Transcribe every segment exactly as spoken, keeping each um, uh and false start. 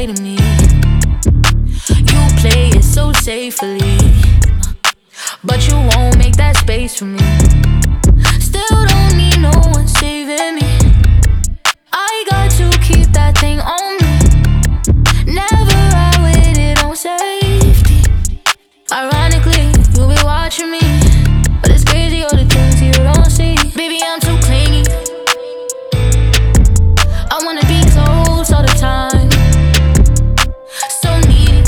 play to me. You play it so safely, but you won't make that space for me. Still don't need no one saving me. I got to keep that thing on me. Never ride with it on safety. Ironically, you be watching me, but it's crazy all the things you don't see. Baby, I'm too clingy. I wanna be close all the time. So needy.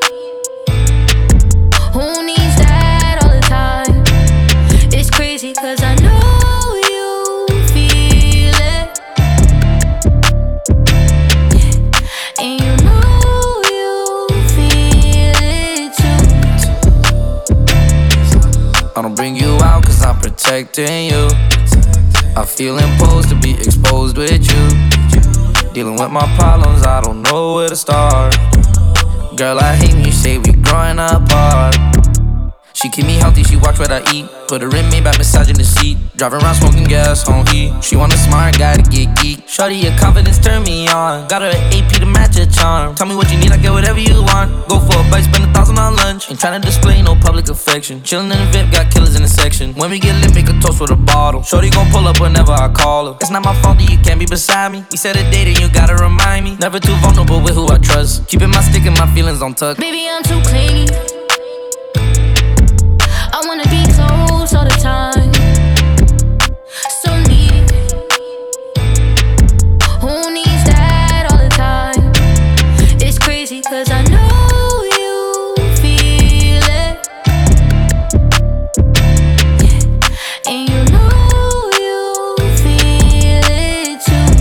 Who needs that all the time? It's crazy cause I know you feel it. Yeah. And you know you feel it too. I don't bring you out cause I'm protecting you. I feel imposed to be exposed with you. Dealing with my problems, I don't know where to start. Girl, I hate when you say we growing apart. She keep me healthy, she watch what I eat. Put her in me back, massaging the seat. Driving around smoking gas on E. She want a smart guy to get geek. Shorty, your confidence turn me on. Got her at A P to match your charm. Tell me what you need, I get whatever you want. Go for a bite, spend a thousand on lunch. Ain't tryna display no public affection. Chillin' in the V I P, got killers in the section. When we get lit, make a toast with a bottle. Shorty gon' pull up whenever I call her. It's not my fault that you can't be beside me. We said a date and you gotta remind me. Never too vulnerable with who I trust. Keeping my stick and my feelings on tuck. Baby, I'm too clingy. I wanna be close all the time. So needy. Who needs that all the time? It's crazy cause I know you feel it. Yeah. And you know you feel it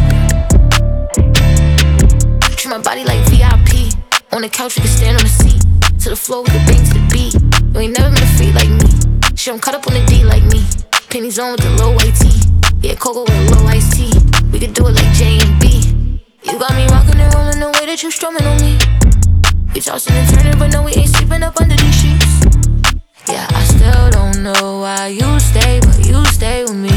too. Treat my body like V I P. On the couch, we can stand on the seat. To the floor, we can bang to the beat. You ain't never been a freak like me. She don't cut up on the D like me. Pennies on with the low white tee. Yeah, cocoa with a low iced tea. We could do it like J and B. You got me rockin' and rollin' the way that you strumming on me. We tossin' and turnin', but no, we ain't sleeping up under these sheets. Yeah, I still don't know why you stay, but you stay with me.